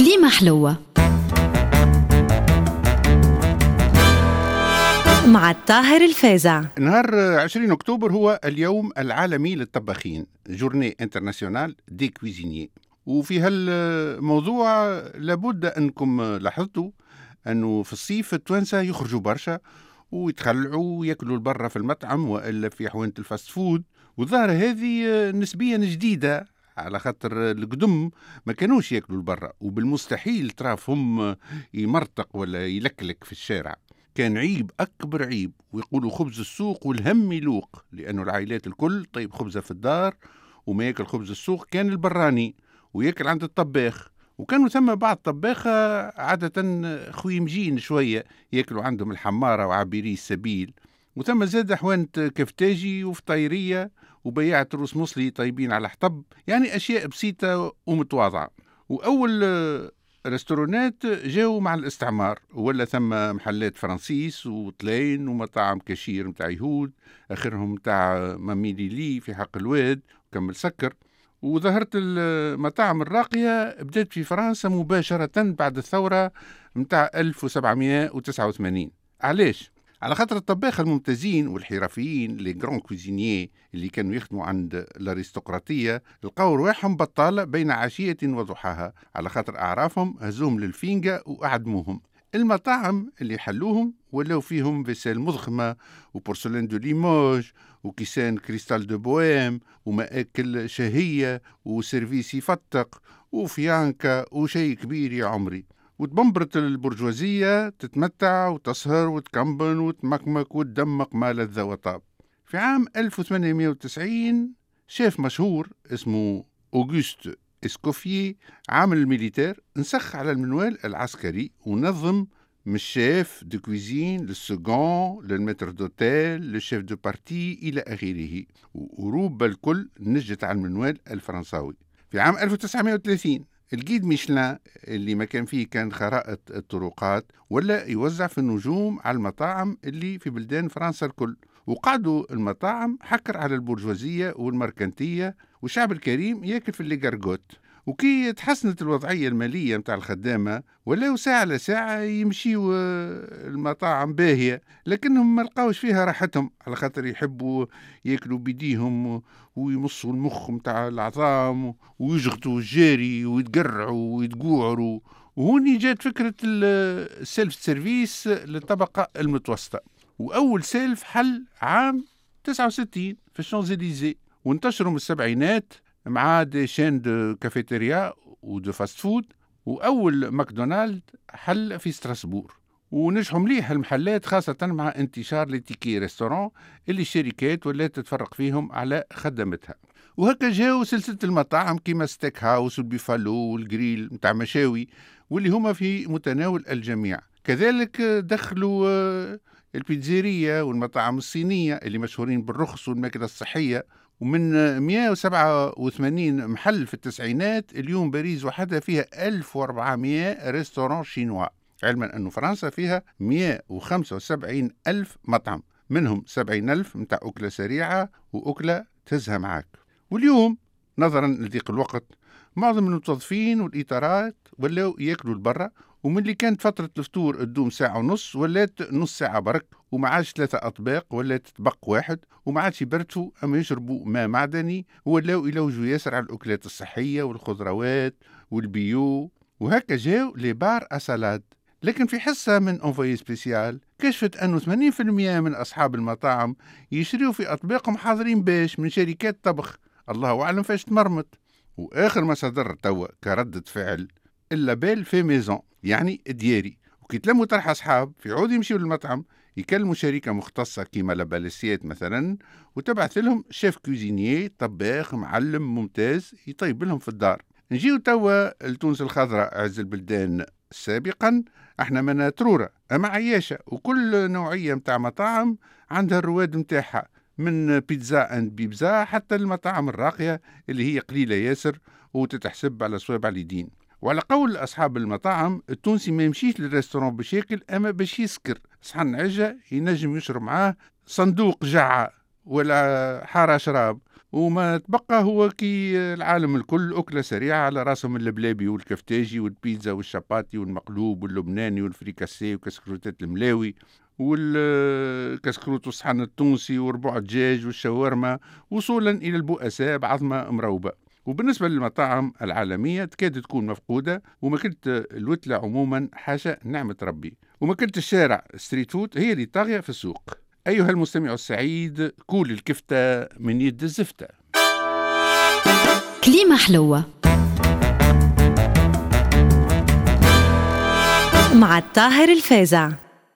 كليمة حلوة مع الطاهر الفازع. نهار 20 أكتوبر هو اليوم العالمي للطباخين، جورني انترناسيونال دي كويزينيي. وفي هالموضوع لابد أنكم لاحظتوا أنه في الصيف التوانسة يخرجوا برشا ويتخلعوا ويأكلوا البرة في المطعم وإلا في حوانة الفاست فود، والظاهرة هذه نسبيا جديدة على خاطر القدم ما كانوش يأكلوا البرة، وبالمستحيل ترافهم يمرتق ولا يلكلك في الشارع. كان عيب أكبر عيب، ويقولوا خبز السوق والهم يلوق، لأنه العائلات الكل طيب خبزة في الدار وما يأكل خبز السوق كان البراني ويأكل عند الطباخ. وكانوا ثم بعض طباخة عادة خويمجين شوية يأكلوا عندهم الحمارة وعابري السبيل، وثم زاد حوانة كفتاجي وفطيرية وبياعة روس مصلي طيبين على حطب، يعني أشياء بسيطة ومتواضعة. وأول رستورانات جاوا مع الاستعمار، ولا ثم محلات فرنسيس وطلين ومطاعم كاشير متاع يهود، آخرهم متاع ماميلي لي في حق الواد وكمل سكر. وظهرت المطاعم الراقية بدأت في فرنسا مباشرة بعد الثورة متاع 1789. علاش؟ على خاطر الطباخة الممتازين والحرفيين لي جران كوزينيي اللي كانوا يخدموا عند الارستقراطية لقاو رواحهم بطالة بين عشية وضحاها، على خاطر أعرافهم هزوهم للفينجا وأعدموهم. المطاعم اللي حلوهم ولو فيهم فيسيل مضخمة وبورسلين دو ليموج وكيسان كريستال دو بويم ومآكل شهية وسيرفيس يفتق وفيانكا وشي كبير يا عمري. وتبنبرت البرجوازية تتمتع وتسهر وتكمبن وتمكمك وتدمق ما لذ وطاب. في عام 1890 شيف مشهور اسمه أوغوست إسكوفيي عامل الميليتير نسخ على المنوال العسكري ونظم من الشيف دو كويزين للسكون للمتر دوتيل للشيف دو بارتي إلى آخره، وروب الكل نجت على المنوال الفرنساوي. في عام 1930 الجيد ميشلان اللي ما كان فيه كان خرائط الطرقات ولا يوزع في النجوم على المطاعم اللي في بلدان فرنسا الكل، وقعدوا المطاعم حكر على البرجوازية والمركنتية والشعب الكريم ياكل في الليغارغوت. وكي تحسنت الوضعية المالية متاع الخدامة ولاو ساعة لساعة يمشيوا المطاعم باهية، لكنهم ما لقاوش فيها راحتهم على خاطر يحبوا ياكلوا بيديهم ويمصوا المخ متاع العظام ويجغطوا الجاري ويتقرعوا ويتقوعروا. وهوني جات فكرة السيلف سيرفيس للطبقة المتوسطة، وأول سيلف حل عام 69 في الشانزليزيه، وانتشروا من السبعينات مع دي شين دو كافيتيريا ودو فاست فود. وأول ماكدونالد حل في ستراسبور، ونجحوا مليح المحلات خاصة مع انتشار لتيكي ريستوران اللي الشركات ولا تتفرق فيهم على خدمتها. وهكا جاو سلسلة المطاعم كيما ستيك هاوس والبيفالو والجريل متاع مشاوي واللي هما في متناول الجميع. كذلك دخلوا البيتزيريا والمطاعم الصينية اللي مشهورين بالرخص والماكلة الصحية. ومن 187 محل في التسعينات اليوم باريس وحدها فيها 1400 ريستوران شينوا، علما أنه فرنسا فيها 175 ألف مطعم، منهم 70 ألف متاع أكلة سريعة وأكلة تزهى معك. واليوم نظرا لضيق الوقت معظم المتوظفين والإطارات ولاو يأكلوا البرة، ومن اللي كانت فترة الفطور تدوم ساعة ونص ولات نص ساعة برك، وما عادش 3 أطباق ولات طبق واحد، وما عادش يبردوا أما يشربوا ماء معدني، ولاو يلوجوا ياسر على الأكلات الصحية والخضروات والبيو. وهكا جاو لي بار أسالاد. لكن في حصة من أنفوي سبيسيال كشفت أنه 80% من أصحاب المطاعم يشريوا في أطباقهم حاضرين باش من شركات طبخ، الله أعلم فاش تمرمط. وآخر ما صدر توا كردة فعل إلا بال في ميزون، يعني دياري. وكي تلموا طرح أصحاب في عود يمشيوا للمطعم يكلموا شركة مختصة كيما لاباليسيات مثلا، وتبعث لهم شيف كوزينيي طباخ معلم ممتاز يطيب لهم في الدار. نجيو توا لتونس الخضراء عز البلدان. سابقا احنا منا ترورة اما عياشة، وكل نوعية متاع مطاعم عندها الرواد متاعها، من بيتزا اند بيبزا حتى المطاعم الراقية اللي هي قليلة ياسر وتتحسب على صواب على اليدين. وعلى قول أصحاب المطاعم التونسي ما يمشيش للريستوران باش ياكل أما باش يسكر. صحن عجة ينجم يشرب معاه صندوق جعة ولا حارة شراب، وما تبقى هو كي العالم الكل أكلة سريعة على راسهم اللبلابي والكفتاجي والبيتزا والشاباتي والمقلوب واللبناني والفريكاسي وكسكروتات الملاوي والكسكروت والصحن التونسي وربوع الدجاج والشاورما، وصولا إلى البؤساء بعظمة مروبة. وبالنسبة للمطاعم العالمية تكاد تكون مفقودة، وماكلة الوتلة عموما حاشا نعمة ربي، وماكلة الشارع ستريت فود هي اللي طاغية في السوق. أيها المستمع السعيد، كول الكفتة من يد الزفتة. كليمة حلوة مع الطاهر الفازع.